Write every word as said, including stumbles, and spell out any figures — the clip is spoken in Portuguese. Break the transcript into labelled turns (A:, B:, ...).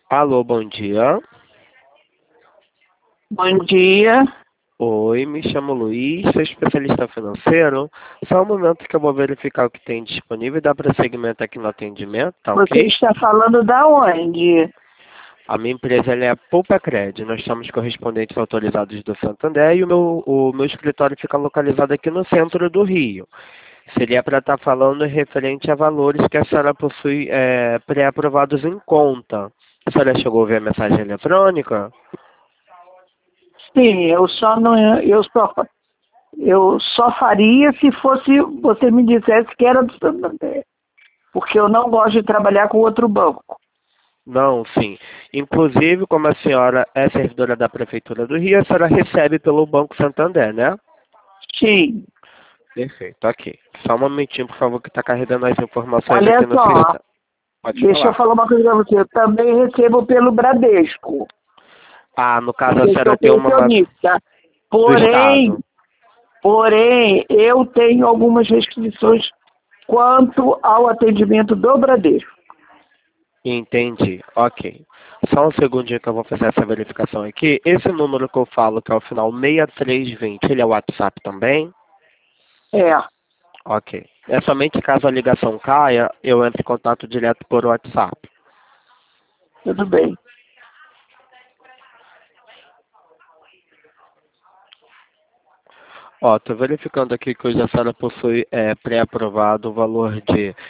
A: Alô, bom dia.
B: Bom dia.
A: Oi, me chamo Luiz, sou especialista financeiro. Só um momento que eu vou verificar o que tem disponível e dar prosseguimento aqui no atendimento, tá
B: Você
A: ok?
B: está falando da onde?
A: A minha empresa ela é a Poupa Cred. Nós somos correspondentes autorizados do Santander e o meu, o meu escritório fica localizado aqui no centro do Rio. Seria para estar falando referente a valores que a senhora possui é, pré-aprovados em conta. A senhora chegou a ver a mensagem eletrônica?
B: Sim, eu só não, eu só, eu só faria se fosse você me dissesse que era do Santander, porque eu não gosto de trabalhar com outro banco.
A: Não, sim. Inclusive, como a senhora é servidora da Prefeitura do Rio, a senhora recebe pelo Banco Santander, né?
B: Sim.
A: Perfeito, ok. Só um momentinho, por favor, que está carregando as informações aqui
B: Olha
A: no
B: só,
A: sistema. Pode
B: deixa eu
A: falar.
B: falar uma coisa para você. Eu também recebo pelo Bradesco,
A: Ah, no caso, a
B: porque eu
A: senhora
B: sou
A: tem uma ma-
B: pensionista.
A: do
B: Porém,
A: Estado.
B: porém, eu tenho algumas restrições quanto ao atendimento do Bradesco.
A: Entendi, ok. Só um segundinho que eu vou fazer essa verificação aqui. Esse número que eu falo, que é o final seis três dois zero, ele é o WhatsApp também?
B: É,
A: Ok. É somente caso a ligação caia, eu entro em contato direto por WhatsApp.
B: tudo bem.
A: Ó, tô verificando aqui que hoje a senhora possui é, pré-aprovado o valor de